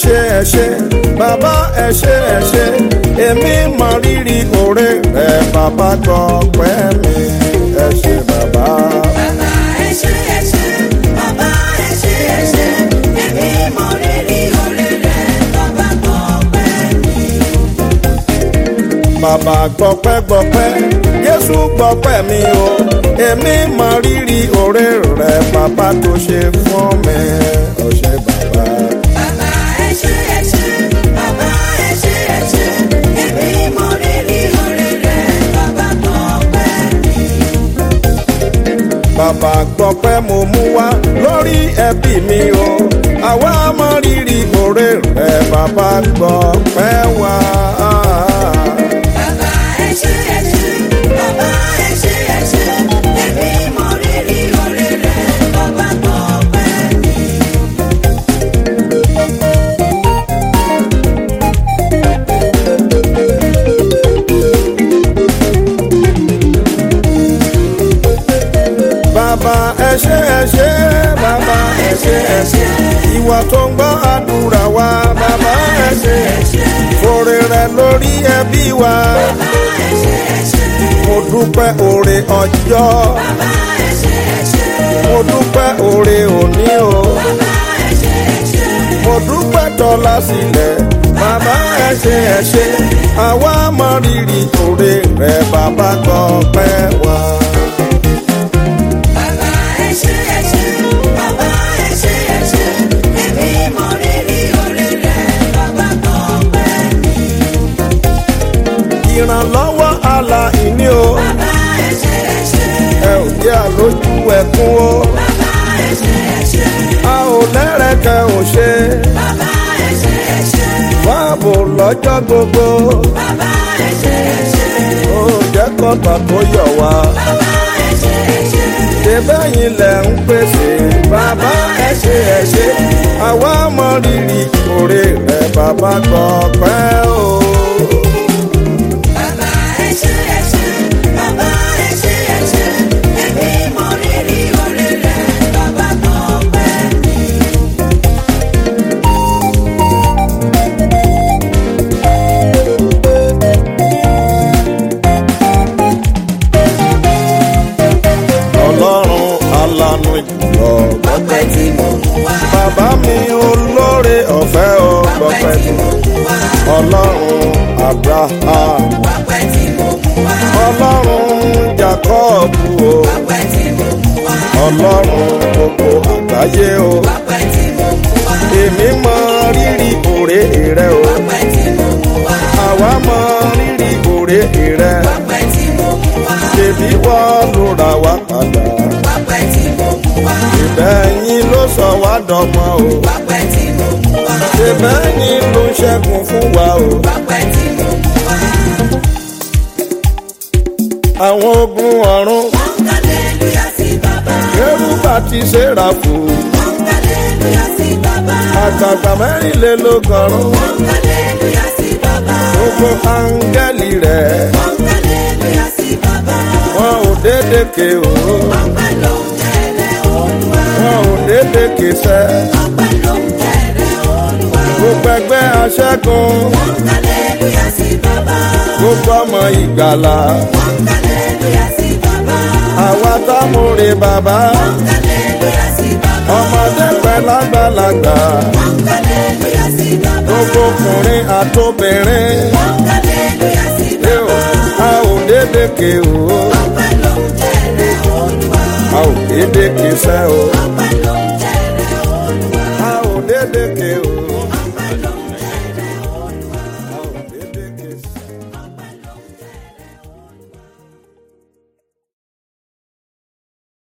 ẹ ṣé bàbá ẹ ṣé èmi mọ rírì oore rẹ bàbá gbọpẹ́ mi ẹ ṣé bàbá. Bàbá ẹ ṣé bàbá ẹ ṣé èmi mọ rírì oore rẹ bàbá gbọpẹ́ mi. Bàbá gbọpẹ́ Jésù gbọpẹ́ mi o èmi mọ rírì oore rẹ bàbá tó ṣe fún mi ó ṣé bàbá. Bàbá ẹ ṣé bàbá ẹ ṣé èmi mọ rírì oore rẹ bàbá gbọpẹ́ mi. Bàbá gbọpẹ́ mo mú wá lórí ẹbí mi o àwa mọ rírì oore rẹ bàbá gbọpẹ́ wá. Bàbá ẹ ṣé bàbá ẹ ṣé èmi mọ rírì oore rẹ bàbá gbọpẹ́ mi. Bàbá ẹ ṣé bàbá ẹ ṣé ìwọ tó ń gbọ́ àdúrà wa bàbá ẹ ṣé fòrè rẹ lórí ẹbí wa mo dúpẹ́ oore ọjọ́ mo dúpẹ́ oore òní o mo dúpẹ́ tọ́lá sílẹ̀ bàbá ẹ ṣé àwa mọ rírì oore rẹ bàbá gbọpẹ́ wa. Bàbá ẹ ṣé bàbá ẹ ṣé èmi mọ rírì oore rẹ bàbá gbọpẹ́ mi. Ìrànlọ́wọ́ aláìní o Bàbá ẹ ṣé ẹ ò jẹ́ àlójú ẹkún o bàbá ẹ ṣé a ò lẹ́rẹ̀kẹ́ ò ṣe bàbá ẹ ṣé fáàbò lọ́jọ́ gbogbo bàbá ẹ ṣé ó jẹ́ kọ́tà tó yọ̀ wá bàbá ẹ ṣé ṣe bẹ́yìn lẹ̀ ń pèsè bàbá ẹ ṣé àwa mọ rírì oore rẹ bàbá gbọpẹ́ o. bàbá ẹ ṣé bàbá ẹ ṣé èmi mọ rírì oore rẹ bàbá gbọpẹ́ mi. Ọlọ́run alanu ìjùlọ Ọpẹ́ tí mo mú wá. bàbá mi olóore ọ̀fẹ́ o gbọpẹ́ Ọpẹ́ tí mo mú wá. Ọlọ́run Abraham Ọpẹ́ tí mo mú wá. Ọlọ́run Jacob o Ọpẹ́ tí mo mú wá. Ọlọ́run gbogbo àgbáyé o Ọpẹ́ tí mo mú wá. èmi mọ rírì oore rẹ o Ọpẹ́ tí mo mú wá. àwa mọ rírì oore rẹ Ọpẹ́ tí mo mú wá. ṣèbí wọ́n ló ra wá padà Ọpẹ́ tí mo mú wá. ìbẹ́yìn ló sọ wá dọmọ o Ọpẹ́ tí mo mú wá. ìbẹ́yìn ló ṣẹ́gun fún wa o. Ọpẹ́ tí mo mú wá. Àwọn ogun ọ̀run Hallelujah sí bàbá. kérúbù àti séráfù Hallelujah sí bàbá. àgbààgbà mẹ́rìnlélọ́gọ́rùn Hallelujah sí bàbá. gbogbo áńgẹ́lì rẹ̀ Hallelujah sí bàbá. wọn ò dédé ké o Ọpẹ́ ló ń tẹ̀lé Olúwa. wọn ò dédé ké sẹ́ Ọpẹ́ ló ń tẹ̀lé Olúwa. gbogbo ẹgbẹ́ aṣẹ́gun Hallelujah sí bàbá. gbogbo ọmọ ìgbàlà Hallelujah sí bàbá. àwa támúre bàbá Hallelujah sí bàbá. ọmọdé pẹ́ lágbàlagbà Hallelujah sí bàbá. gbogbo ọkùnrin àtobìnrin Hallelujah sí ẹ o bàbá. a ò dédé ké o Ọpẹ́ ló ń tẹ̀lé Olúwa. a ò dédé ké sẹ́ o. Ọpẹ́ ló ń